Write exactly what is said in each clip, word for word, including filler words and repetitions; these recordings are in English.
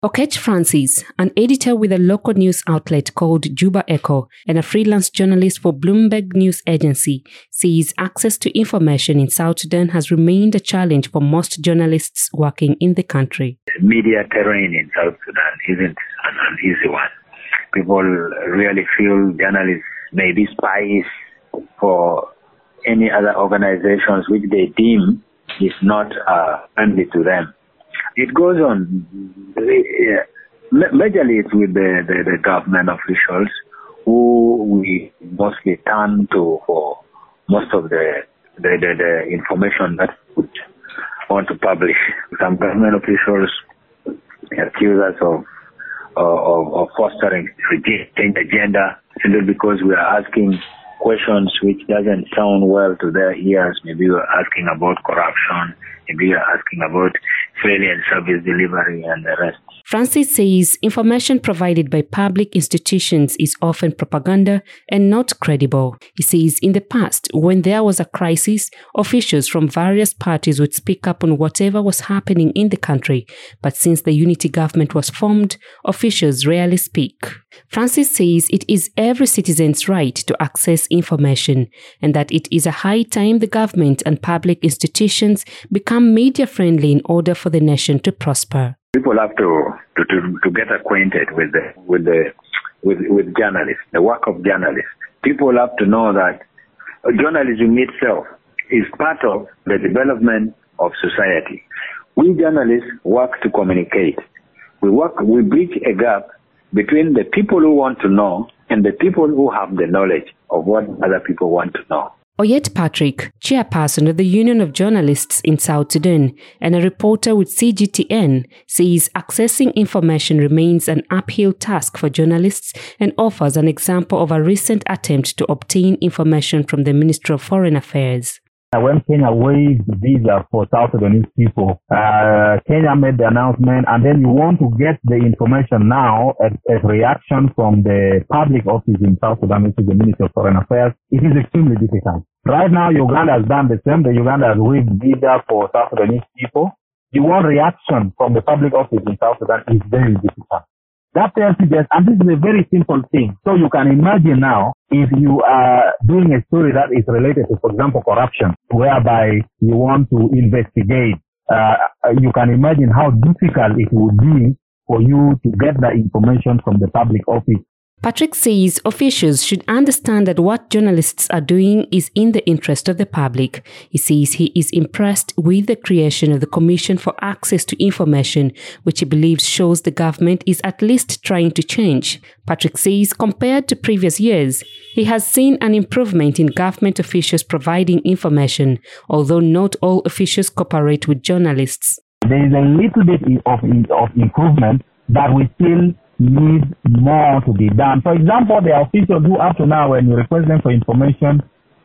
Okech Francis, an editor with a local news outlet called Juba Echo and a freelance journalist for Bloomberg News Agency, says access to information in South Sudan has remained a challenge for most journalists working in the country. The media terrain in South Sudan isn't an easy one. People really feel journalists may be spies for any other organizations which they deem is not uh, friendly to them. It goes on, uh, majorly it's with the, the, the government officials who we mostly turn to for most of the, the, the, the information that we want to publish. Some government officials accuse us of, of, of fostering regime change agenda simply because we are asking questions which doesn't sound well to their ears. Maybe we're asking about corruption, maybe we're asking about failure in service delivery and the rest. Francis says information provided by public institutions is often propaganda and not credible. He says in the past, when there was a crisis, officials from various parties would speak up on whatever was happening in the country. But since the unity government was formed, officials rarely speak. Francis says it is every citizen's right to access information and that it is a high time the government and public institutions become media-friendly in order for the nation to prosper. People have to, to, to, to get acquainted with the, with the with, with journalists, the work of journalists. People have to know that journalism itself is part of the development of society. We journalists work to communicate. We work, we bridge a gap between the people who want to know and the people who have the knowledge of what other people want to know. Oyet Patrick, chairperson of the Union of Journalists in South Sudan and a reporter with C G T N, says accessing information remains an uphill task for journalists and offers an example of a recent attempt to obtain information from the Ministry of Foreign Affairs. When Kenya waived the visa for South Sudanese people, uh, Kenya made the announcement, and then you want to get the information now as a reaction from the public office in South Sudan, which is the Ministry of Foreign Affairs. It is extremely difficult. Right now, Uganda has done the same. The Uganda has waived visa for South Sudanese people. You want reaction from the public office in South Sudan is very difficult. That tells you that, and this is a very simple thing. So you can imagine now, if you are doing a story that is related to, for example, corruption, whereby you want to investigate, uh, you can imagine how difficult it would be for you to get the information from the public office. Patrick says officials should understand that what journalists are doing is in the interest of the public. He says he is impressed with the creation of the Commission for Access to Information, which he believes shows the government is at least trying to change. Patrick says compared to previous years, he has seen an improvement in government officials providing information, although not all officials cooperate with journalists. There is a little bit of, of improvement, but we still need more to be done. For example, the officials who up to now, when you request them for information,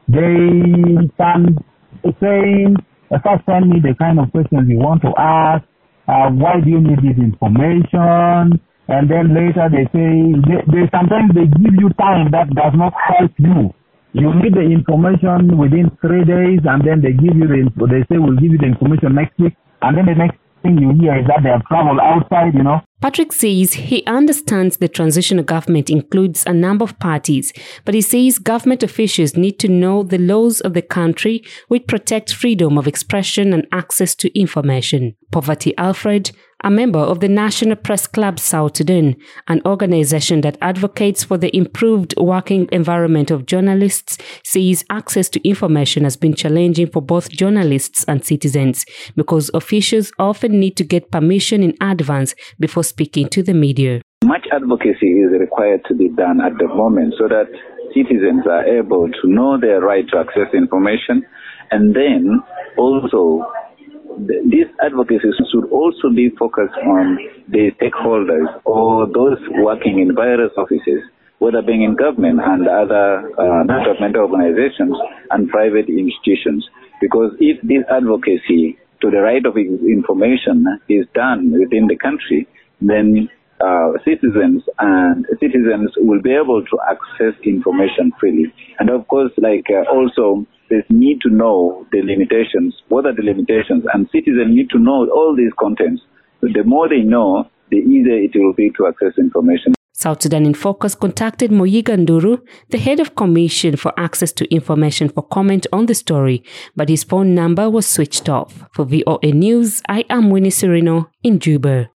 they can say, first send me the kind of questions you want to ask, uh, why do you need this information, and then later they say, they, they sometimes they give you time that does not help you. You need the information within three days, and then they give you the, they say we'll give you the information next week, and then the next thing you hear is that they have traveled outside, you know. Patrick says he understands the transitional government includes a number of parties, but he says government officials need to know the laws of the country which protect freedom of expression and access to information. Poverty Alfred, a member of the National Press Club South Sudan, an organization that advocates for the improved working environment of journalists, says access to information has been challenging for both journalists and citizens because officials often need to get permission in advance before speaking to the media. Much advocacy is required to be done at the moment so that citizens are able to know their right to access information, and then also this advocacy should also be focused on the stakeholders or those working in various offices, whether being in government and other uh, non-governmental organizations and private institutions. Because if this advocacy to the right of information is done within the country, then uh, citizens and citizens will be able to access information freely. And of course, like uh, also, they need to know the limitations. What are the limitations? And citizens need to know all these contents. The more they know, the easier it will be to access information. South Sudan in Focus contacted Moyiga Nduru, the head of Commission for Access to Information, for comment on the story, but his phone number was switched off. For V O A News, I am Winnie Serino in Juba.